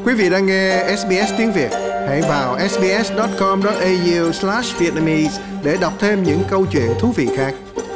Quý vị đang nghe SBS tiếng Việt. Hãy vào sbs.com.au/vietnamese để đọc thêm những câu chuyện thú vị khác.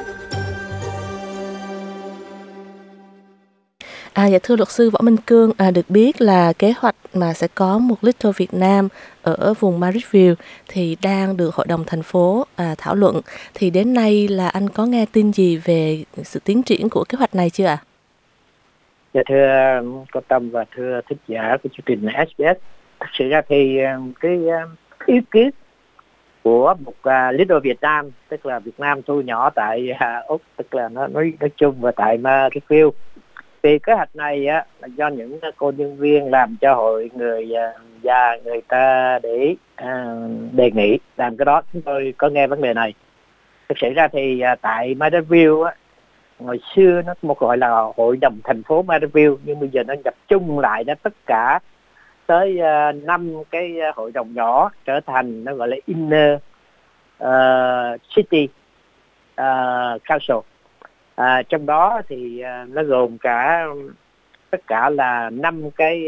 Dạ thưa luật sư Võ Minh Cương, được biết là kế hoạch mà sẽ có một Little Việt Nam ở vùng Marrickville thì đang được Hội đồng thành phố thảo luận. Thì đến nay là anh có nghe tin gì về sự tiến triển của kế hoạch này chưa ạ? Dạ thưa cô Tâm và thưa thính giả của chương trình SBS. Thật sự ra thì cái ý kiến của một Little Việt Nam, tức là Việt Nam thu nhỏ tại Úc, tức là nó nói chung và tại Marrickville. Thì kế hoạch này á là do những cô nhân viên làm cho hội người già người ta để đề nghị làm cái đó. Chúng tôi có nghe vấn đề này. Thực sự ra thì tại Marrickville á, hồi xưa nó một gọi là hội đồng thành phố Marrickville, nhưng bây giờ nó nhập chung lại đó tất cả tới 5 cái hội đồng nhỏ trở thành nó gọi là Inner City Council. Trong đó thì nó gồm tất cả là 5 cái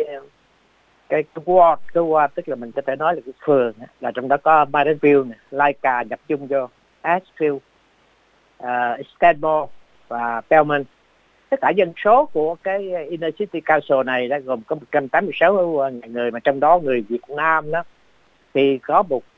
ward, tức là mình có thể nói là cái phường, là trong đó có Marrickville, Laika nhập chung vô, Ashfield, Stanmore và Belmont. Tất cả dân số của cái Inner City Council này đã gồm có 186 người, mà trong đó người Việt Nam đó thì có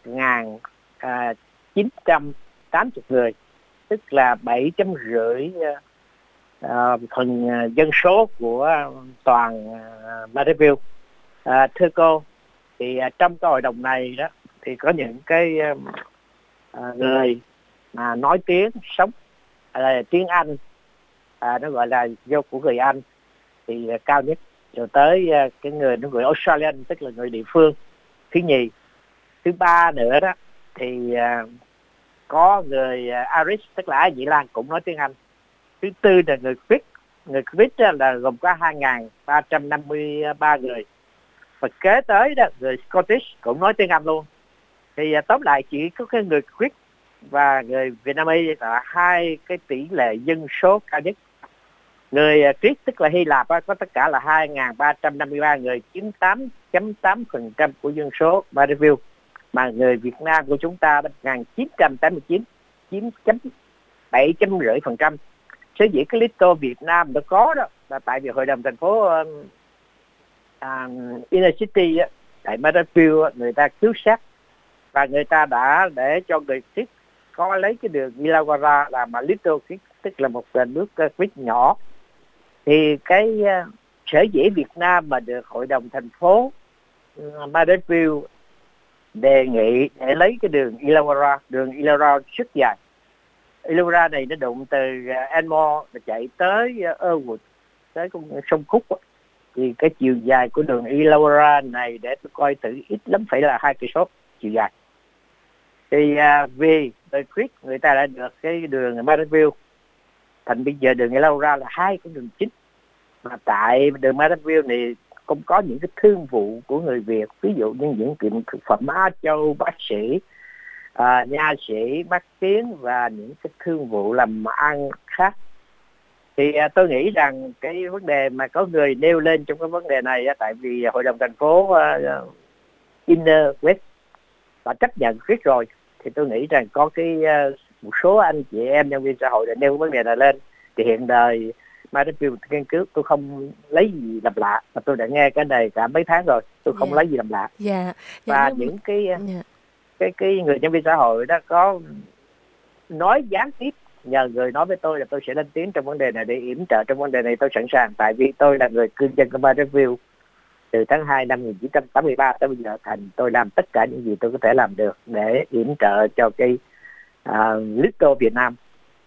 1.980 người, tức là 7,5% phần dân số của toàn Marrickville. Thưa cô, thì trong cái hội đồng này đó thì có những cái người mà nói tiếng sống tiếng Anh, nó gọi là vô của người Anh thì cao nhất, rồi tới cái người nó gọi Australian, tức là người địa phương, thứ nhì. Thứ ba nữa đó thì có người Irish, tức là Ái Nhĩ Lan, cũng nói tiếng Anh. Thứ tư là người Greek là gồm có 2.353 người. Và kế tới đó người Scottish cũng nói tiếng Anh luôn. Thì tóm lại chỉ có cái người Greek và người Vietnamese là hai cái tỷ lệ dân số cao nhất. Người Greek tức là Hy Lạp có tất cả là 2.353 người, chiếm 8,8% của dân số Marrickville. Mà người Việt Nam của chúng ta 1.989 chiếm 7,5%. Sở dĩ cái Little Việt Nam nó có đó là tại vì hội đồng thành phố Inner City tại Marrickville người ta cứu sát và người ta đã để cho người Greek có lấy cái đường Illawarra làm mà Little Creek, tức là một nước creek nhỏ. Thì cái sở dĩ Việt Nam mà được hội đồng thành phố Marrickville đề nghị để lấy cái đường Illawarra rất dài. Illawarra này nó đụng từ Enmore chạy tới Erwood, tới sông Cúc. Thì cái chiều dài của đường Illawarra này để tôi coi thử ít lắm phải là 2 cây số chiều dài. Thì vì từ Creek người ta đã được cái đường Marrickville, thành bây giờ đường Illawarra là 2 con đường chính. Mà tại đường Marrickville này cũng có những cái thương vụ của người Việt, ví dụ như những tiệm thực phẩm Á Châu, bác sĩ, nha sĩ, bác Tiến và những cái thương vụ làm ăn khác. Thì tôi nghĩ rằng cái vấn đề mà có người nêu lên trong cái vấn đề này, tại vì hội đồng thành phố Inner West đã chấp nhận Creek rồi, thì tôi nghĩ rằng có một số anh chị em nhân viên xã hội đã nêu vấn đề này lên. Thì hiện đời Marrickville nghiên cứu, tôi không lấy gì làm lạ, mà tôi đã nghe cái này cả mấy tháng rồi, tôi không lấy gì làm lạ. Và những cái người nhân viên xã hội đó có nói gián tiếp nhờ người nói với tôi là tôi sẽ lên tiếng trong vấn đề này để yểm trợ trong vấn đề này. Tôi sẵn sàng, tại vì tôi là người cư dân của Marrickville từ tháng 2 năm 1983 tới bây giờ, thành tôi làm tất cả những gì tôi có thể làm được để yểm trợ cho cái Little Việt Nam.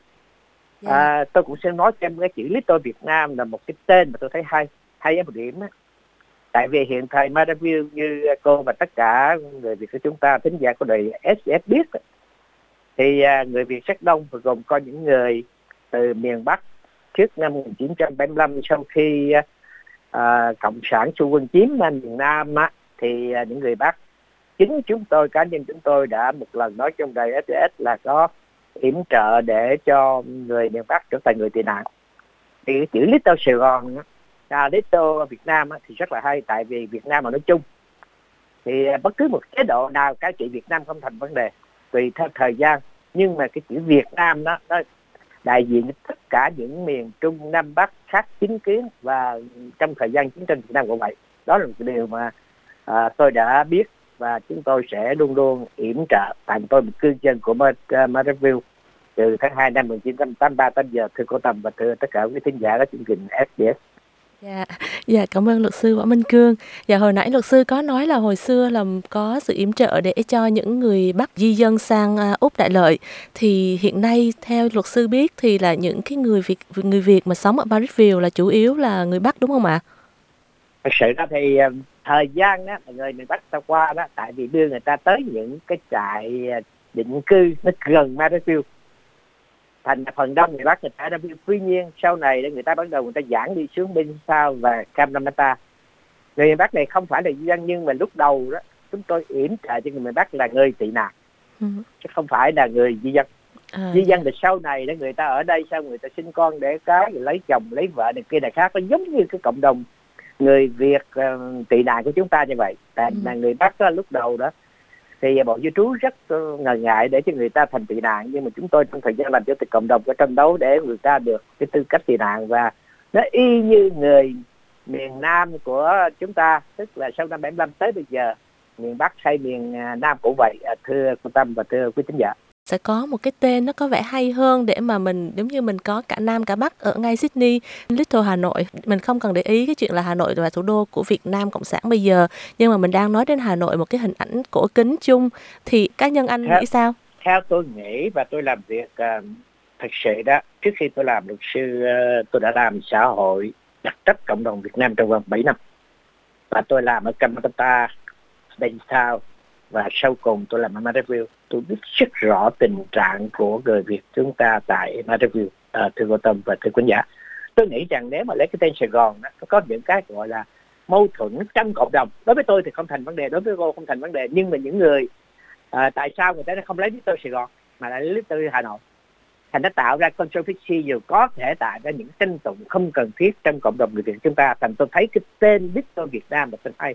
Tôi cũng sẽ nói thêm cái chữ Little Việt Nam là một cái tên mà tôi thấy hay ở một điểm. Tại vì hiện thời Marrickville như cô và tất cả người Việt của chúng ta, thính giả của đài SBS biết, thì người Việt rất đông, và gồm có những người từ miền Bắc trước năm 1975 sau khi Cộng sản xu quân chiếm miền Nam thì những người Bắc, chính chúng tôi, cá nhân chúng tôi đã một lần nói trong đài SBS là có yểm trợ để cho người miền Bắc trở thành người tị nạn. Thì cái chữ Little Sài Gòn Little Việt Nam thì rất là hay, tại vì Việt Nam mà nói chung thì bất cứ một chế độ nào cai trị Việt Nam không thành vấn đề tùy theo thời gian, nhưng mà cái chữ Việt Nam đó nó đại diện cho tất cả những miền Trung Nam Bắc khác chính kiến, và trong thời gian chiến tranh Việt Nam cũng vậy. Đó là một điều mà tôi đã biết, và chúng tôi sẽ luôn luôn yểm trợ, tại tôi một cư dân của Marrickville từ tháng 2 năm 1983 tới giờ. Thưa cô Tâm và thưa tất cả quý thính giả của chương trình SBS. Dạ, cảm ơn luật sư Võ Minh Cương. Dạ, hồi nãy luật sư có nói là hồi xưa là có sự yểm trợ để cho những người Bắc di dân sang Úc Đại Lợi. Thì hiện nay theo luật sư biết thì là những cái người Việt mà sống ở Marrickville là chủ yếu là người Bắc, đúng không ạ? Thật sự ra thì thời gian đó người miền Bắc ta qua đó, tại vì đưa người ta tới những cái trại định cư nó gần Marrickville, thành phần đông người Bắc người ta đã biết. Tuy nhiên sau này người ta bắt đầu người ta giãn đi xuống bên sau và Kamrapata. Người miền Bắc này không phải là di dân, nhưng mà lúc đầu đó chúng tôi yểm trợ cho người miền Bắc là người tị nạn, chứ không phải là người di dân. Di dân thì sau này đó người ta ở đây, sau người ta sinh con đẻ cái, rồi lấy chồng lấy vợ này kia này khác, nó giống như cái cộng đồng người Việt tị nạn của chúng ta như vậy. Tại là người Bắc đó, lúc đầu đó thì Bộ Di trú rất ngần ngại để cho người ta thành tị nạn, nhưng mà chúng tôi trong thời gian làm chủ tịch cộng đồng có tranh đấu để người ta được cái tư cách tị nạn, và nó y như người miền Nam của chúng ta, tức là sau năm 75 tới bây giờ, miền Bắc hay miền Nam cũng vậy. Thưa cô Tâm và thưa quý thính giả, sẽ có một cái tên nó có vẻ hay hơn để mà mình giống như mình có cả Nam cả Bắc ở ngay Sydney, Little Hà Nội. Mình không cần để ý cái chuyện là Hà Nội là thủ đô của Việt Nam Cộng sản bây giờ, nhưng mà mình đang nói đến Hà Nội một cái hình ảnh cổ kính chung. Thì cá nhân anh nghĩ sao? Theo tôi nghĩ, và tôi làm việc thật sự đó, trước khi tôi làm luật sư tôi đã làm xã hội đặc trách cộng đồng Việt Nam trong vòng 7 năm, và tôi làm ở Kamrapata, Bankstown, và sau cùng tôi làm ở Marrickville. Tôi biết rất rõ tình trạng của người Việt chúng ta tại Marrickville. Thưa cô Tâm và thưa quý giả, tôi nghĩ rằng nếu mà lấy cái tên Sài Gòn đó, có những cái gọi là mâu thuẫn trong cộng đồng. Đối với tôi thì không thành vấn đề, đối với cô không thành vấn đề, nhưng mà những người tại sao người ta không lấy Little Sài Gòn mà lại lấy Little Hà Nội, thành nó tạo ra controversy, dù có thể tạo ra những tranh tụng không cần thiết trong cộng đồng người Việt chúng ta. Thành tôi thấy cái tên Little Việt Nam là tên hay,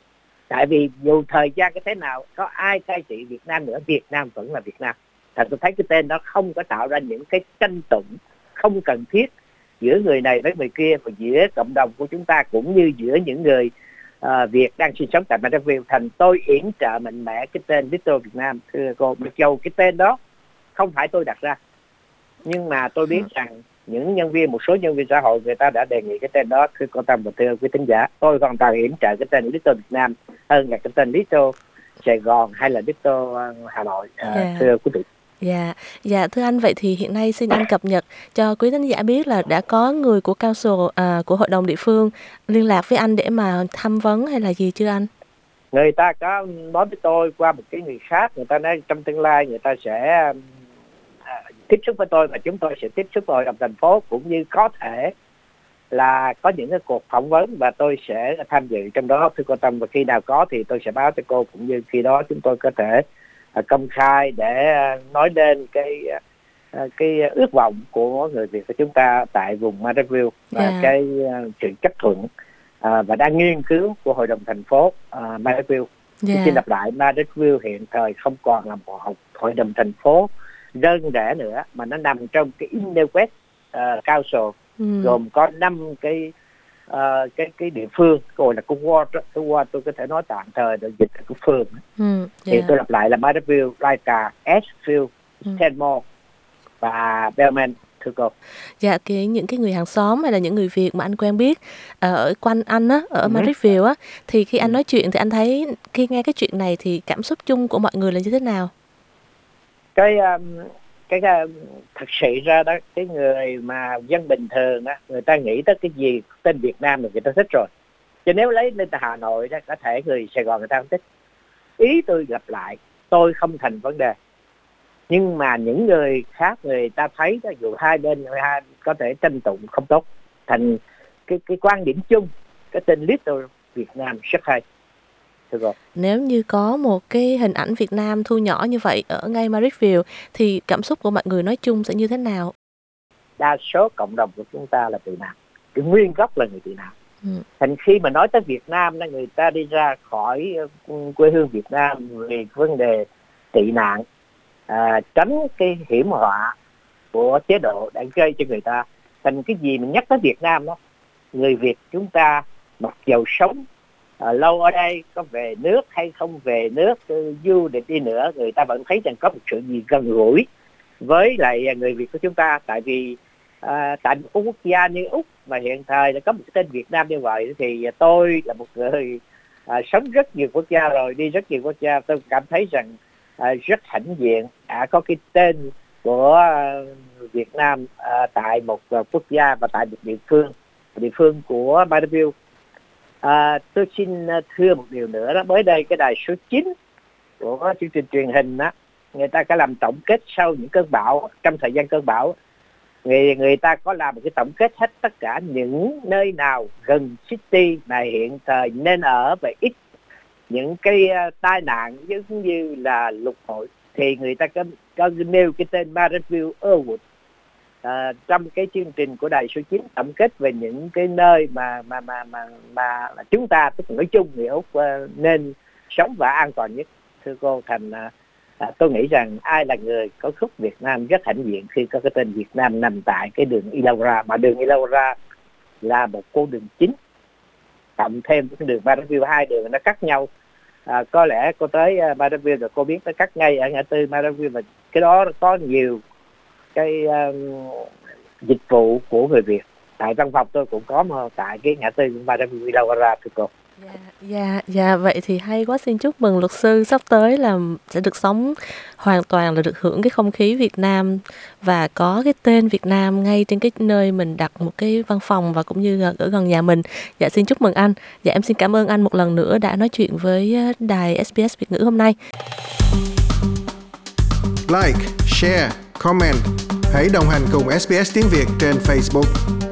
tại vì dù thời gian cái thế nào, có ai cai trị Việt Nam nữa, Việt Nam vẫn là Việt Nam. Thành tôi thấy cái tên đó không có tạo ra những cái tranh tụng không cần thiết giữa người này với người kia, và giữa cộng đồng của chúng ta cũng như giữa những người Việt đang sinh sống tại Marrickville. Thành tôi yểm trợ mạnh mẽ cái tên Little Việt Nam. Thưa cô, mặc dù cái tên đó không phải tôi đặt ra, nhưng mà tôi biết rằng những nhân viên, một số nhân viên xã hội người ta đã đề nghị cái tên đó. Thưa cô Tâm và thưa quý thính giả, tôi hoàn toàn yểm trợ cái tên Little Việt Nam hơn là cái tên Little Sài Gòn hay là Little Hà Nội. Thưa quý vị. Dạ, thưa anh, vậy thì hiện nay xin anh cập nhật cho quý thính giả biết là đã có người của council, của hội đồng địa phương liên lạc với anh để mà tham vấn hay là gì chưa anh? Người ta có nói với tôi qua một cái người khác, người ta nói trong tương lai người ta sẽ tiếp xúc với tôi, và chúng tôi sẽ tiếp xúc với hội đồng thành phố, cũng như có thể là có những cái cuộc phỏng vấn và tôi sẽ tham dự trong đó. Thưa cô Tâm, và khi nào có thì tôi sẽ báo cho cô, cũng như khi đó chúng tôi có thể công khai để nói lên cái ước vọng của người Việt của chúng ta tại vùng Marrickville, và cái sự chấp thuận và đang nghiên cứu của hội đồng thành phố Marrickville. Xin lặp lại, Marrickville hiện thời không còn là một hội đồng thành phố đơn lẻ nữa, mà nó nằm trong cái Inner West Council, gồm có 5 cái địa phương, gọi là cái ward. Cái ward tôi có thể nói tạm thời được dịch là cái phường. Thì tôi lặp lại là Marrickville, Laika, Ashfield, Stanmore và Belmont. Thưa cô. Dạ, những cái người hàng xóm hay là những người Việt mà anh quen biết ở quanh anh á, ở Marrickville á, thì khi anh nói chuyện thì anh thấy khi nghe cái chuyện này thì cảm xúc chung của mọi người là như thế nào? Cái thật sự ra đó, cái người mà dân bình thường đó, người ta nghĩ tới cái gì tên Việt Nam là người ta thích rồi. Chứ nếu lấy lên Hà Nội đó, có thể người Sài Gòn người ta không thích. Ý tôi lặp lại, tôi không thành vấn đề, nhưng mà những người khác người ta thấy đó, dù hai bên có thể tranh tụng không tốt, thành cái quan điểm chung cái tên Little Việt Nam rất hay. Thưa cô, nếu như có một cái hình ảnh Việt Nam thu nhỏ như vậy ở ngay Marrickville thì cảm xúc của mọi người nói chung sẽ như thế nào? Đa số cộng đồng của chúng ta là tị nạn, cái nguyên gốc là người tị nạn. Thành khi mà nói tới Việt Nam, người ta đi ra khỏi quê hương Việt Nam vì vấn đề tị nạn, tránh cái hiểm họa của chế độ đã gây cho người ta. Thành cái gì mình nhắc tới Việt Nam đó, người Việt chúng ta mặc dầu sống lâu ở đây, có về nước hay không về nước, du lịch đi nữa, người ta vẫn thấy rằng có một sự gì gần gũi với lại người Việt của chúng ta. Tại vì tại một quốc gia như Úc mà hiện thời đã có một tên Việt Nam như vậy, thì tôi là một người sống rất nhiều quốc gia rồi, đi rất nhiều quốc gia, tôi cảm thấy rằng rất hãnh diện có cái tên của Việt Nam tại một quốc gia và tại một địa phương của Motherville. Tôi xin thưa một điều nữa đó, mới đây cái đài số 9 của chương trình truyền hình đó, người ta có làm tổng kết sau những cơn bão, trong thời gian cơn bão, người ta có làm một cái tổng kết hết tất cả những nơi nào gần city mà hiện thời nên ở và ít những cái tai nạn giống như là lụt hội, thì người ta có nêu cái tên Motherville Earlwood trong cái chương trình của đài số 9 tổng kết về những cái nơi mà chúng ta, tức là nói chung người Úc nên sống và an toàn nhất. Thưa cô Thành, tôi nghĩ rằng ai là người có khúc Việt Nam rất hãnh diện khi có cái tên Việt Nam nằm tại cái đường Illawarra, mà đường Illawarra là một con đường chính, cộng thêm cái đường Motherville, hai đường nó cắt nhau. Có lẽ cô tới Motherville rồi cô biết nó cắt ngay ở ngã tư Motherville, và cái đó có nhiều cái dịch vụ của người Việt. Tại văn phòng tôi cũng có tại cái ngã tư Motherville Illawarra, thưa cô. Dạ, vậy thì hay quá. Xin chúc mừng luật sư, sắp tới là sẽ được sống hoàn toàn là được hưởng cái không khí Việt Nam và có cái tên Việt Nam ngay trên cái nơi mình đặt một cái văn phòng và cũng như ở gần nhà mình. Dạ, xin chúc mừng anh. Dạ, em xin cảm ơn anh một lần nữa đã nói chuyện với đài SBS Việt ngữ hôm nay. Like, share, comment. Hãy đồng hành cùng SBS tiếng Việt trên Facebook.